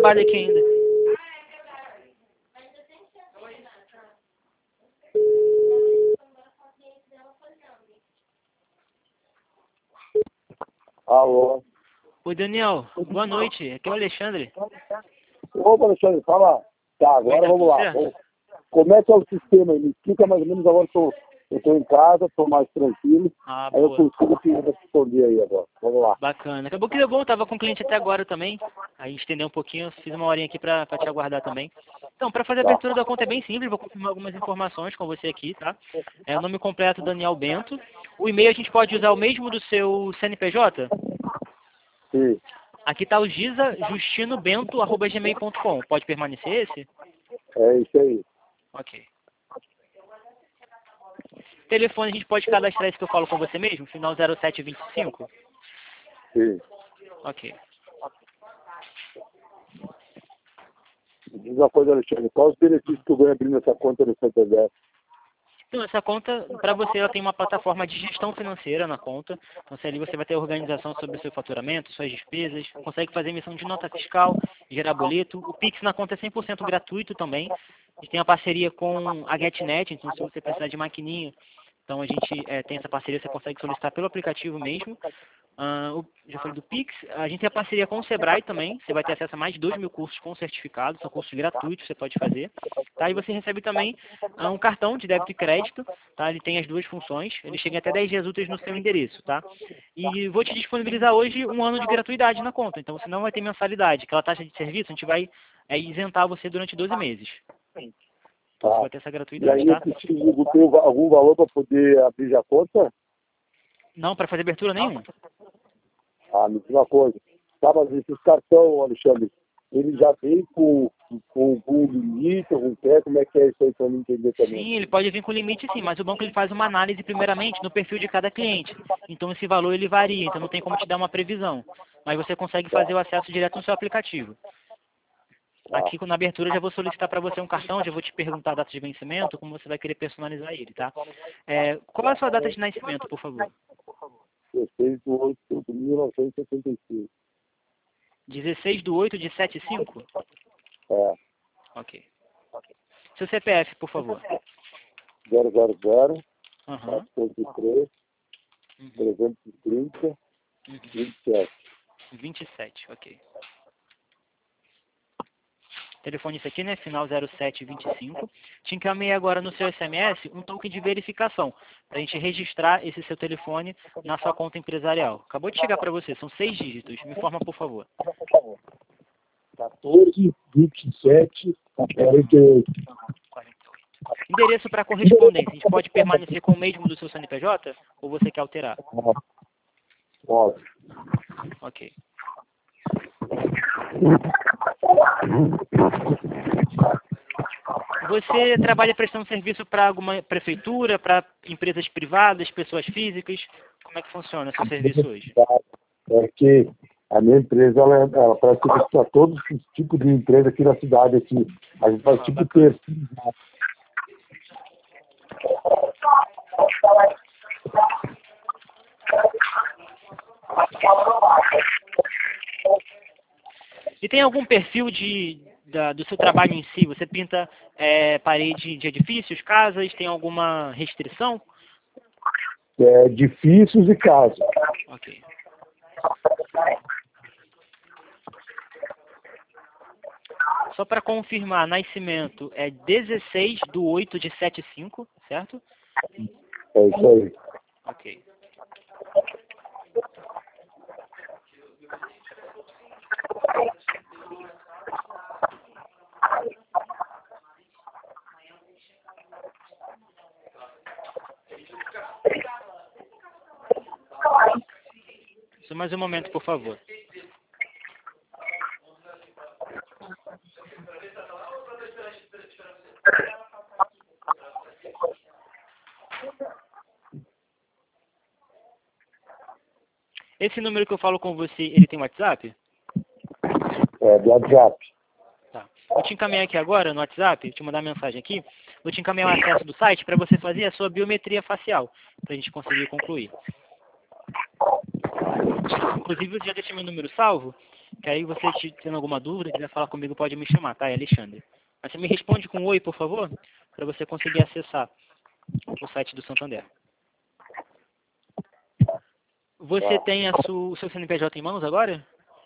trabalho aqui ainda. Alô? Oi, Daniel. Boa noite. Aqui é o Alexandre. Opa, Alexandre, fala. Tá, agora vamos lá. Como é que é o sistema aí? Me explica mais ou menos agora que eu estou em casa, estou mais tranquilo. Ah, aí eu boa. consigo te responder aí agora. Vamos lá. Bacana. Acabou que deu bom, tava com o cliente até agora também. Aí estendeu um pouquinho, fiz uma horinha aqui pra te aguardar também. Então, para fazer a abertura da conta é bem simples, vou confirmar algumas informações com você aqui, tá? É o nome completo Daniel Bento. O e-mail a gente pode usar o mesmo do seu CNPJ? Sim. Aqui tá o gisajustinobento@gmail.com. Pode permanecer esse? É isso aí. Ok. Telefone a gente pode cadastrar esse que eu falo com você mesmo? Final 0725? Sim. Ok. Me diz uma coisa, Alexandre. Quais os benefícios que eu ganho abrindo essa conta no Santander? Então, essa conta, para você, ela tem uma plataforma de gestão financeira na conta. Então, ali você vai ter organização sobre o seu faturamento, suas despesas, consegue fazer emissão de nota fiscal, gerar boleto. O Pix na conta é 100% gratuito também. A gente tem uma parceria com a GetNet, então se você precisar de maquininha, então a gente tem essa parceria, você consegue solicitar pelo aplicativo mesmo. Já falei do Pix, a gente tem a parceria com o Sebrae também, você vai ter acesso a mais de 2.000 cursos com certificado, são cursos gratuitos, você pode fazer, tá? E você recebe também um cartão de débito e crédito, tá? Ele tem as duas funções, ele chega até 10 dias úteis no seu endereço, tá? E vou te disponibilizar hoje um ano de gratuidade na conta, então você não vai ter mensalidade, aquela taxa de serviço a gente vai isentar você durante 12 meses. Então você vai ter essa E gratuidade, aí eu tá? preciso ter algum valor para poder abrir a conta? Não, para fazer abertura nenhuma. Ah, me diz uma coisa. Tá, mas esses cartão, Alexandre, ele já vem com limite, com pé, como é que é isso aí para eu entender também? Sim, ele pode vir com limite sim, mas o banco ele faz uma análise primeiramente no perfil de cada cliente. Então esse valor ele varia, então não tem como te dar uma previsão. Mas você consegue fazer o acesso direto no seu aplicativo. Aqui na abertura eu já vou solicitar para você um cartão, já vou te perguntar a data de vencimento, como você vai querer personalizar ele, tá? Qual é a sua data de nascimento, por favor? 16/8/1975. 16/8 de 75? É. Ok. Seu CPF, por favor. 000 Aham. 403 330 27. 27, ok. Telefone isso aqui, né? Final 0725. Te encaminhei agora no seu SMS um token de verificação, para a gente registrar esse seu telefone na sua conta empresarial. Acabou de chegar para você, são 6 dígitos. Me informa, por favor. 14, 27, 48. 48. Endereço para correspondência. A gente pode permanecer com o mesmo do seu CNPJ? Ou você quer alterar? Óbvio. Ok. Você trabalha prestando serviço para alguma prefeitura, para empresas privadas, pessoas físicas? Como é que funciona o seu serviço hoje? É que a minha empresa, ela presta serviço para todos os tipos de empresa aqui na cidade. Aqui. A gente faz tipo Bacana. texto. E tem algum perfil do seu trabalho em si? Você pinta parede de edifícios, casas? Tem alguma restrição? Edifícios e casas. Ok. Só para confirmar, nascimento é 16/8 de 75, certo? É isso aí. Ok. Só mais um momento, por favor. Esse número que eu falo com você, ele tem WhatsApp? Do WhatsApp. Tá. Vou te encaminhar aqui agora no WhatsApp, te mandar mensagem aqui. Vou te encaminhar o acesso do site para você fazer a sua biometria facial, para a gente conseguir concluir. Inclusive, eu já deixei meu número salvo. Que aí você tendo alguma dúvida, quiser falar comigo, pode me chamar, tá? É Alexandre. Mas você me responde com oi, por favor, para você conseguir acessar o site do Santander. Você tem o seu CNPJ em mãos agora?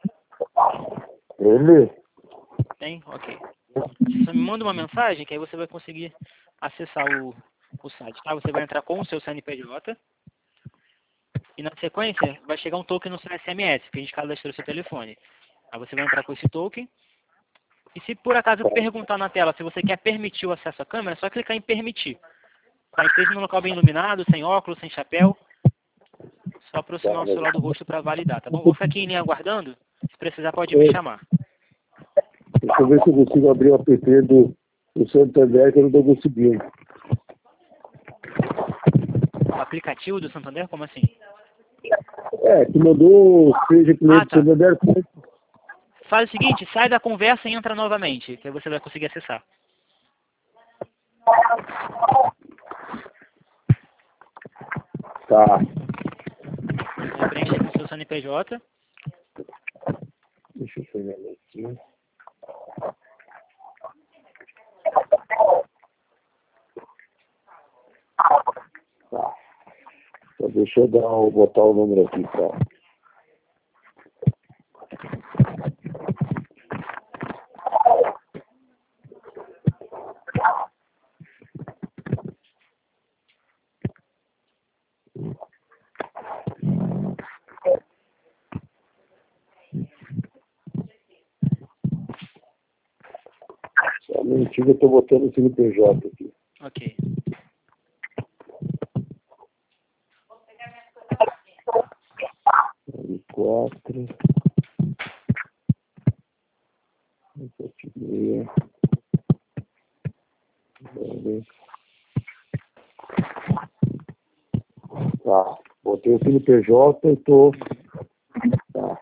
Ele? Tem? Ok. Você só me manda uma mensagem que aí você vai conseguir acessar o site, tá? Você vai entrar com o seu CNPJ e na sequência vai chegar um token no seu SMS, que a gente cadastrou seu telefone. Aí você vai entrar com esse token e se por acaso perguntar na tela se você quer permitir o acesso à câmera, é só clicar em permitir. Tá? Esteja num local bem iluminado, sem óculos, sem chapéu. Só aproximar o celular do rosto para validar, tá bom? Vou ficar aqui em linha aguardando. Se precisar, pode me chamar. Deixa eu ver se eu consigo abrir o app do Santander, que eu não estou conseguindo. O aplicativo do Santander? Como assim? Que mandou seja cliente do Tá. Santander. Faz o seguinte, sai da conversa e entra novamente, que aí você vai conseguir acessar. Tá. Aí preenche com o seu CNPJ. Deixa eu pegar aqui. Tá. Então, deixa eu botar o número aqui, tá? Só um minutinho, eu estou botando o CNPJ aqui. Ok. Aí, 4. 76. Tá. Botei o CNPJ e tô. Tá.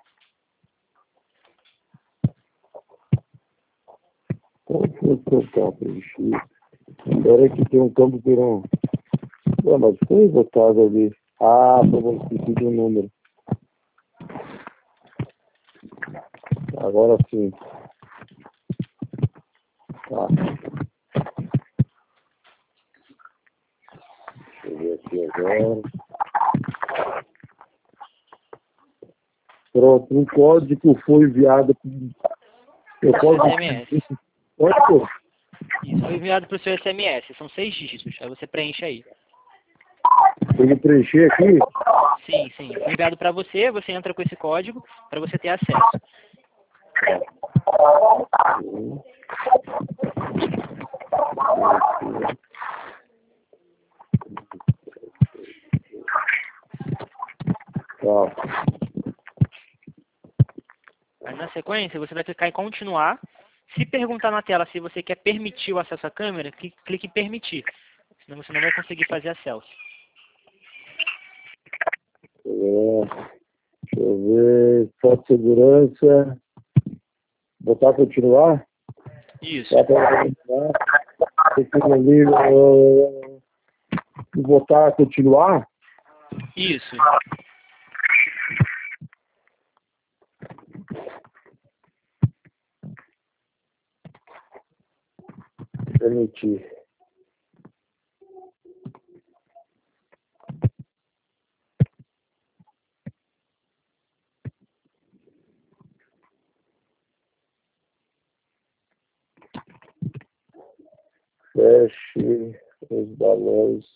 Qual foi o campo preenchido? Agora aqui tem um campo que não. Mas foi votado ali. Foi esqueci o número. Agora sim. Tá. Deixa eu ver aqui agora. Pronto, um código foi enviado para o código. SMS. Código? Isso, foi enviado para o seu SMS. São 6 dígitos. Aí você preenche aí. Tem que preencher aqui? Sim, sim. Foi enviado para você, você entra com esse código para você ter acesso. Tá. Aí na sequência você vai clicar em continuar. Se perguntar na tela se você quer permitir o acesso à câmera, clique em permitir. Senão você não vai conseguir fazer a selfie. Deixa eu ver. Foto de segurança. Botar continuar? Isso. Botar continuar. Ali, botar continuar? Isso. Permitir. Feche os balões.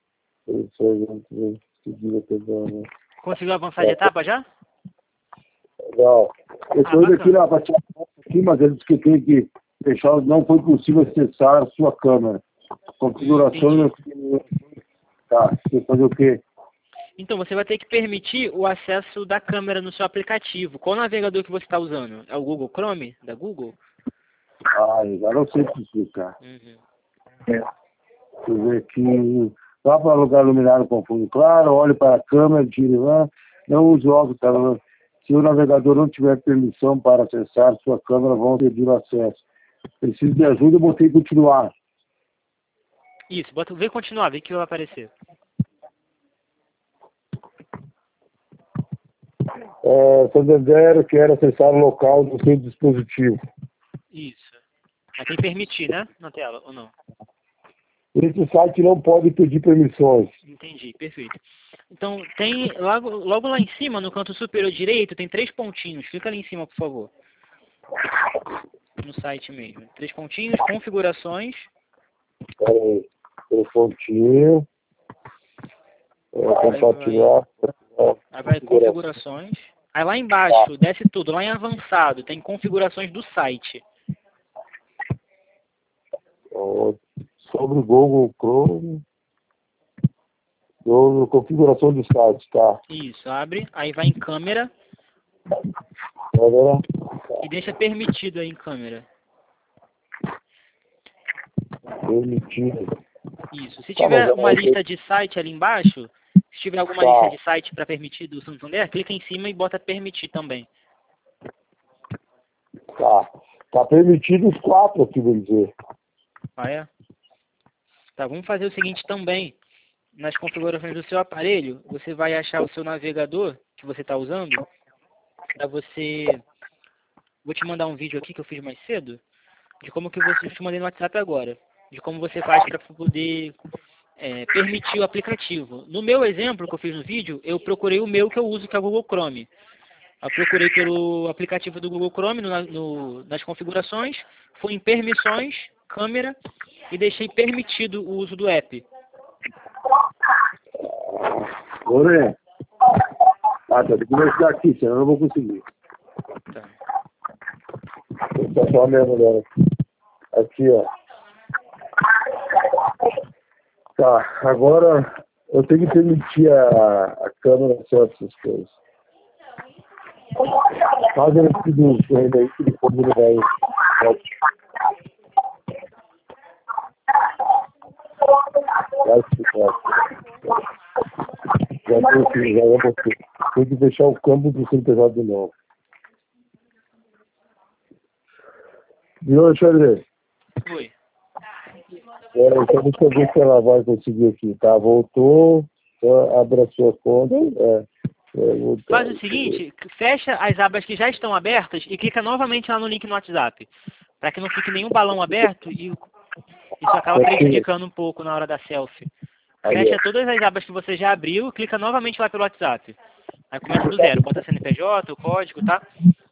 Conseguiu avançar de etapa já? Não. Eu estou bacana. aqui na parte aqui, mas eles que tem que deixar, não foi possível acessar a sua câmera. Configuração. Tá, você fazer o quê? Então, você vai ter que permitir o acesso da câmera no seu aplicativo. Qual navegador que você está usando? É o Google Chrome, da Google? Agora eu sei explicar. Uhum. Deixa eu ver aqui. Vá para lugar iluminado com fundo claro, olhe para a câmera, tire lá. Não use óculos, tá? Se o navegador não tiver permissão para acessar sua câmera, vão pedir o acesso. Preciso de ajuda, eu botei continuar. Isso, vê continuar, vê que vai aparecer. Santander quer acessar o local do seu dispositivo. Isso. Aí tem permitir, né? Na tela, ou não? Esse site não pode pedir permissões. Entendi, perfeito. Então, tem logo lá em cima, no canto superior direito, tem 3 pontinhos. Clica ali em cima, por favor. No site mesmo. 3 pontinhos, configurações. Espera aí. Um pontinho. Compartilhar. Aí vai configurações. Aí lá embaixo, desce tudo. Lá em avançado, tem configurações do site. Sobre o Google Chrome. Configuração do site, tá? Isso, abre. Aí vai em câmera. E deixa permitido aí em câmera. Permitido. Isso. Se tiver uma lista de site ali embaixo, se tiver alguma lista de site para permitir do Santander, clica em cima e bota permitir também. Tá permitido os 4 aqui, vou dizer. Ah, é? Tá, vamos fazer o seguinte também. Nas configurações do seu aparelho, você vai achar o seu navegador que você está usando. Para você... Vou te mandar um vídeo aqui que eu fiz mais cedo. De como que você... Eu te mandei no WhatsApp agora. De como você faz para poder permitir o aplicativo. No meu exemplo que eu fiz no vídeo, eu procurei o meu que eu uso, que é o Google Chrome. Eu procurei pelo aplicativo do Google Chrome nas configurações, fui em permissões, câmera e deixei permitido o uso do app. Ore, tem que me ajudar aqui, senão eu não vou conseguir. Tá. Vou só mesmo agora. Aqui, ó. Tá, agora eu tenho que permitir a câmera acesso essas coisas. Faz ele seguinte, ainda aí que depois ele vai. Vai explicar. Já botei. Tem que deixar o campo do sem pesado de novo. Viu, Alexandre? Oi. Então deixa eu ver se ela vai conseguir aqui, tá? Voltou, abre a sua conta. Faz o seguinte, fecha as abas que já estão abertas e clica novamente lá no link no WhatsApp. Para que não fique nenhum balão aberto e isso acaba prejudicando um pouco na hora da selfie. Fecha todas as abas que você já abriu e clica novamente lá pelo WhatsApp. Aí começa do zero, bota CNPJ, o código, tá?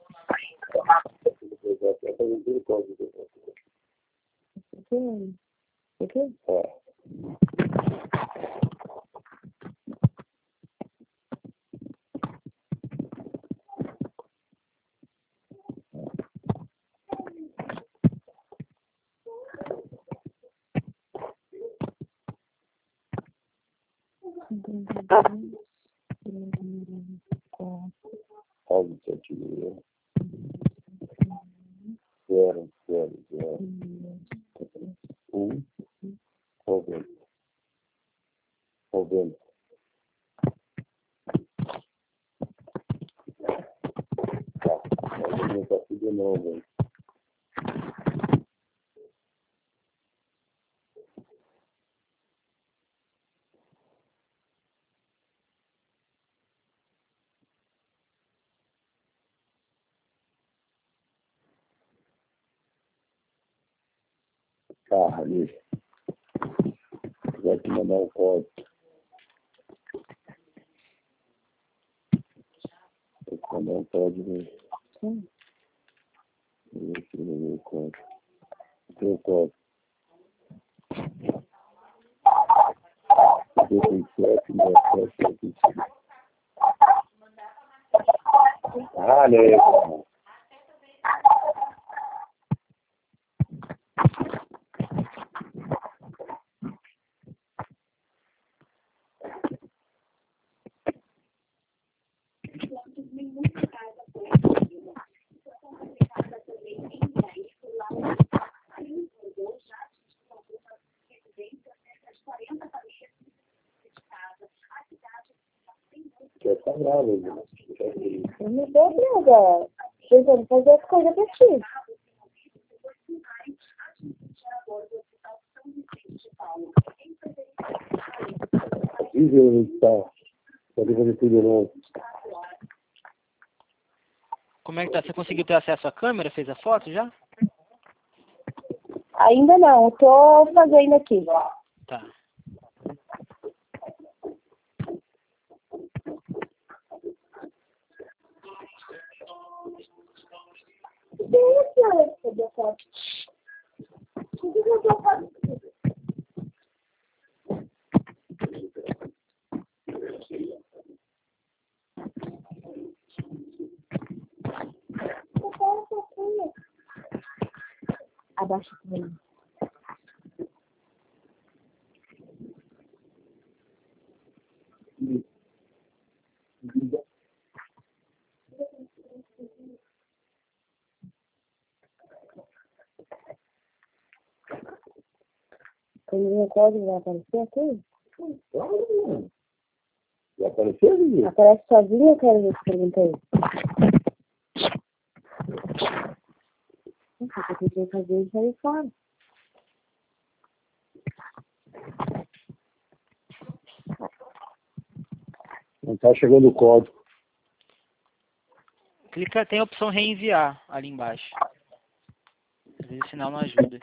Ali. Vai te mandar um código. Vou te mandar um código. Vou escrever o código. Tem o código. 57, 67, 75. Né? Tá bravo, né? Eu não dou nada. Tentando fazer as coisas pra ti. Horrível, tá. Pode fazer tudo de novo. Como é que tá? Você conseguiu ter acesso à câmera? Fez a foto já? Ainda não, eu tô fazendo aqui. Tá. Abaixa também. Quando o código vai aparecer aqui? Vai aparecer, Lili? Aparece sozinho, eu quero ver se pergunta aí. Nossa, eu tentei fazer isso aí fora. Não tá chegando o código. Clica, tem a opção reenviar ali embaixo. Às vezes o sinal não ajuda.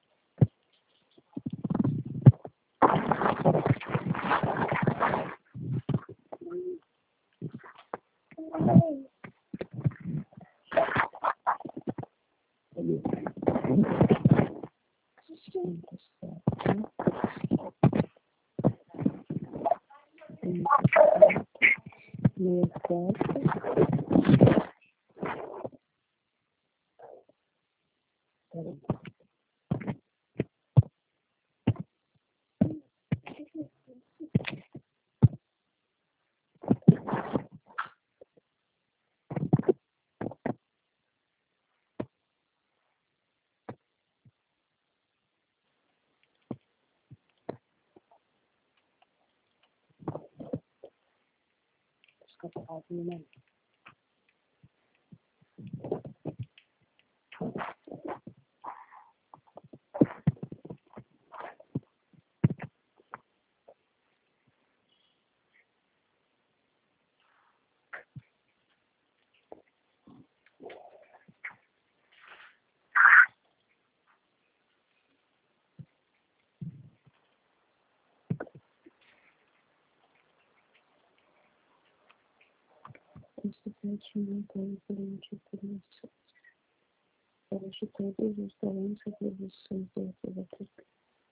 Constante montando durante isso. Feche todos os talentos e produções dentro da equipe.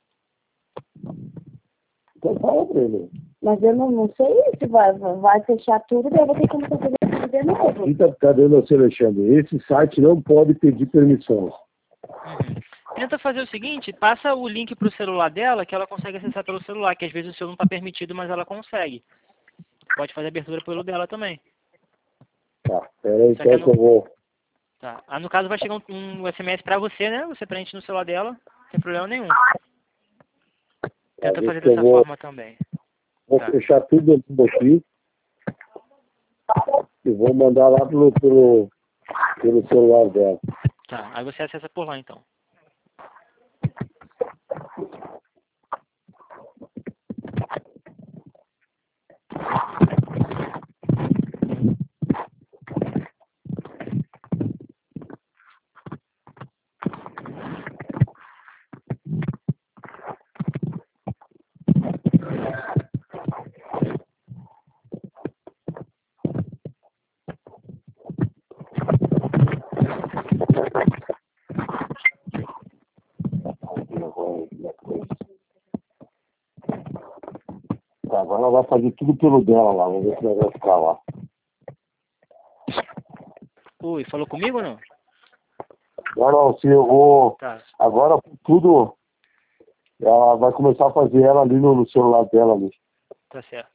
Então fala pra ele. Mas eu não sei se vai fechar tudo, daí eu vou ter que começar a fazer tudo de novo. Aqui tá dando assim, Alexandre. Esse site não pode pedir permissão. Tenta fazer o seguinte, passa o link para o celular dela, que ela consegue acessar pelo celular, que às vezes o seu não está permitido, mas ela consegue. Pode fazer abertura pelo dela também. Tá, peraí, Só que então que eu vou. Tá. Ah, no caso vai chegar um SMS para você, né? Você preenche no celular dela, sem problema nenhum. Tenta fazer dessa forma também. Vou Tá. fechar tudo aqui e vou mandar lá pelo celular dela. Tá. Aí você acessa por lá então. Tá, agora ela vai fazer tudo pelo dela lá. Vamos ver se ela vai ficar lá. Oi, falou comigo ou não? Agora, se eu vou. Tá. Agora tudo. Ela vai começar a fazer ela ali no celular dela ali. Tá certo.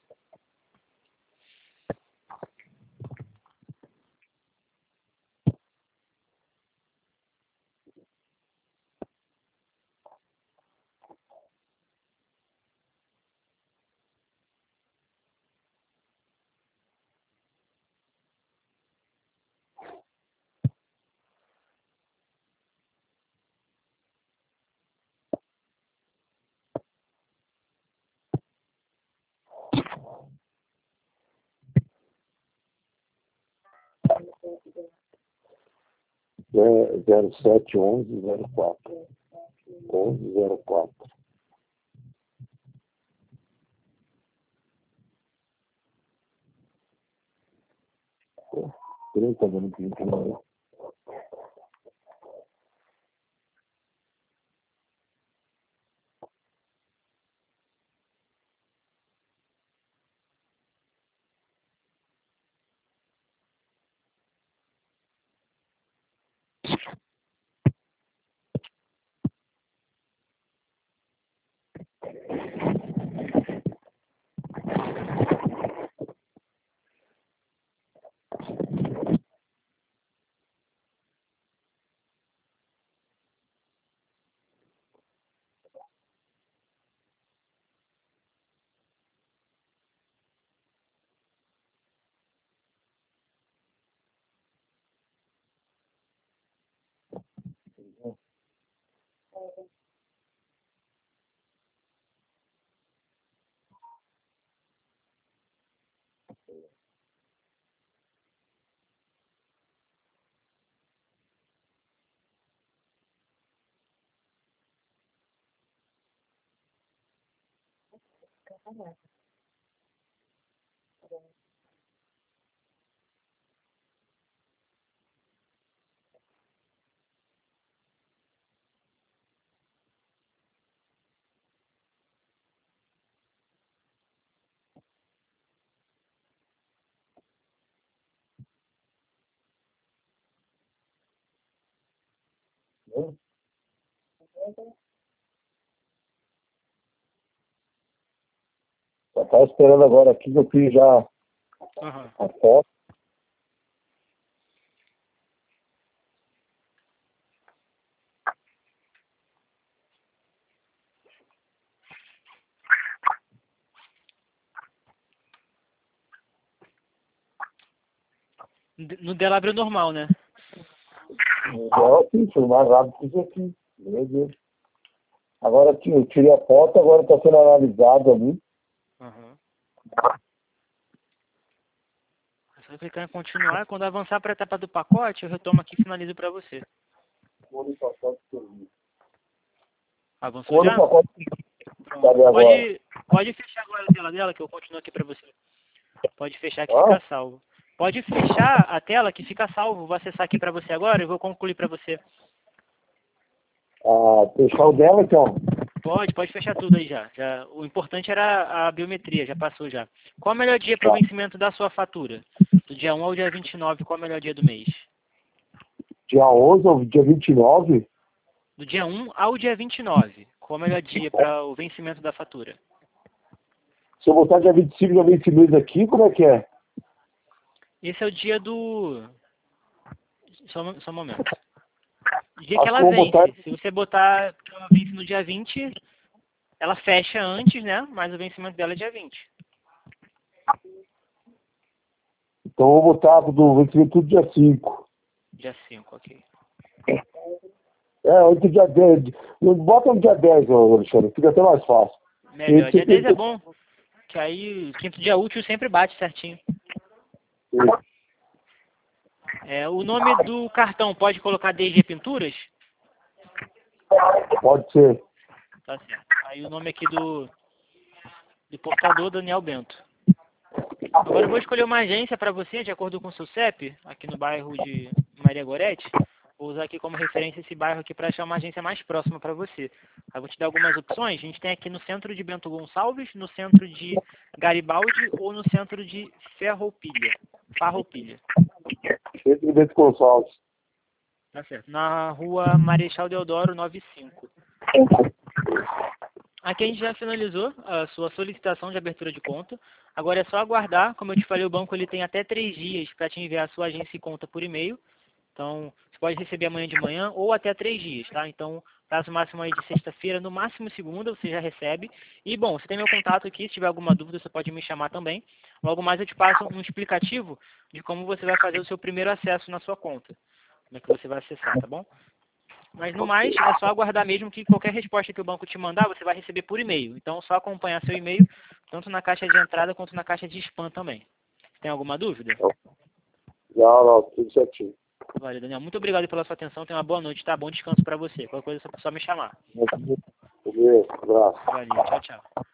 071104. 1104. Peraí, tá dando aqui não. Eu tava esperando agora aqui que eu fiz já a foto. No dela abriu normal, né? Sim, foi mais rápido que isso aqui. Meu Deus. Agora aqui, eu tirei a foto, agora está sendo analisado ali. Uhum. É só clicar em continuar. Quando avançar para a etapa do pacote, eu retomo aqui e finalizo para você. Avançou Quando já? o pacote Pronto. sabe agora? Pode fechar agora a tela dela, que eu continuo aqui para você. Pode fechar que fica salvo. Pode fechar a tela que fica salvo. Vou acessar aqui para você agora e vou concluir para você. Fechar o dela, então. Pode fechar tudo aí já. O importante era a biometria, já passou já. Qual é o melhor dia para o vencimento da sua fatura? Do dia 1 ao dia 29, qual é o melhor dia do mês? Dia 11 ou dia 29? Do dia 1 ao dia 29, qual é o melhor dia para o vencimento da fatura? Se eu botar dia 25, já vem esse mês aqui, como é que é? Esse é o dia do... Só um momento. O dia Acho que ela que eu vou vence. botar... Se você botar que ela vence no dia 20, ela fecha antes, né? Mas o vencimento dela é dia 20. Então eu vou botar do vencimento tudo dia 5. Dia 5, ok. Outro dia 10. Bota no dia 10, Alexandre, fica até mais fácil. Melhor. Dia 10 é bom, que aí o quinto dia útil sempre bate certinho. O nome do cartão pode colocar DG Pinturas? Pode ser. Tá certo. Aí o nome aqui do portador, Daniel Bento. Agora eu vou escolher uma agência para você, de acordo com o seu CEP, aqui no bairro de Maria Gorete. Vou usar aqui como referência esse bairro aqui para achar uma agência mais próxima para você. Eu vou te dar algumas opções. A gente tem aqui no centro de Bento Gonçalves, no centro de Garibaldi ou no centro de Farroupilha. Centro de Bento Gonçalves. Tá certo. Na rua Marechal Deodoro 95. Aqui a gente já finalizou a sua solicitação de abertura de conta. Agora é só aguardar. Como eu te falei, o banco ele tem até 3 dias para te enviar a sua agência e conta por e-mail. Então, você pode receber amanhã de manhã ou até 3 dias, tá? Então, prazo máximo aí de sexta-feira, no máximo segunda, você já recebe. E, bom, você tem meu contato aqui. Se tiver alguma dúvida, você pode me chamar também. Logo mais eu te passo um explicativo de como você vai fazer o seu primeiro acesso na sua conta. Como é que você vai acessar, tá bom? Mas no mais, é só aguardar mesmo que qualquer resposta que o banco te mandar, você vai receber por e-mail. Então, só acompanhar seu e-mail, tanto na caixa de entrada quanto na caixa de spam também. Tem alguma dúvida? Não, tudo certinho. Valeu, Daniel. Muito obrigado pela sua atenção. Tenha uma boa noite, tá? Bom descanso para você. Qualquer coisa é só me chamar. Beleza, abraço. Valeu, tchau, tchau.